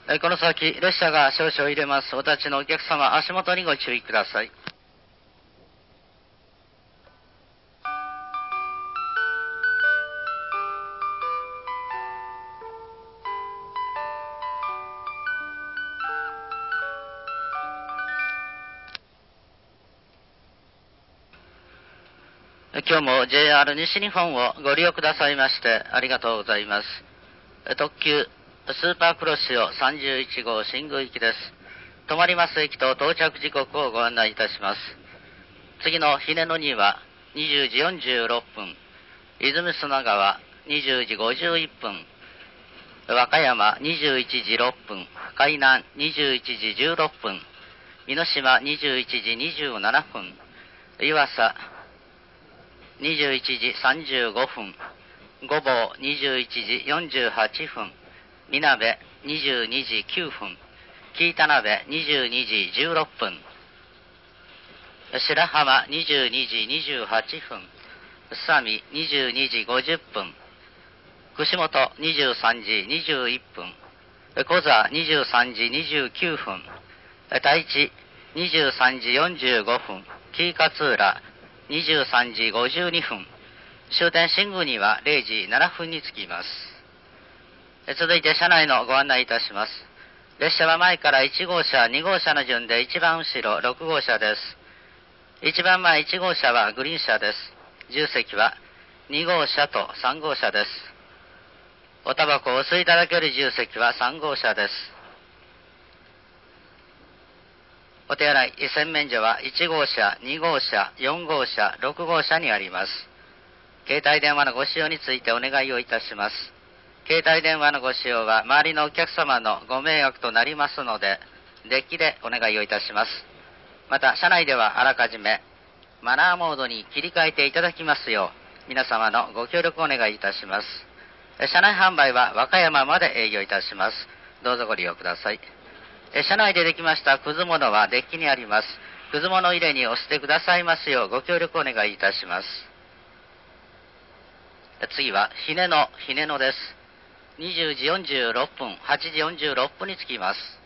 この先、列車が少々入れます。お立ちのお客様、足元にご注意ください。今日も JR 西日本をご利用くださいましてありがとうございます。特急スーパークロシオ31号新宮行きです。止まります駅と到着時刻をご案内いたします。次の日根の2は20時46分、泉砂川20時51分、和歌山21時6分、海南21時16分、美濃島21時27分、湯浅21時35分、御坊21時48分、みなべ22時9分、紀田辺22時16分、白浜22時28分、宇佐美22時50分、串本23時21分、小座23時29分、太一23時45分、紀勝浦23時52分、終点新宮には0時7分に着きます。続いて車内のご案内いたします。列車は前から1号車、2号車の順で一番後ろ6号車です。一番前1号車はグリーン車です。重席は2号車と3号車です。おタバコをお吸いいただける重席は3号車です。お手洗い、洗面所は1号車、2号車、4号車、6号車にあります。携帯電話のご使用についてお願いをいたします。携帯電話のご使用は周りのお客様のご迷惑となりますので、デッキでお願いをいたします。また、車内ではあらかじめマナーモードに切り替えていただきますよう、皆様のご協力をお願いいたします。車内販売は和歌山まで営業いたします。どうぞご利用ください。車内でできましたくず物はデッキにあります。くず物入れに押してくださいますようご協力をお願いいたします。次は日根野です。20時46分、8時46分に着きます。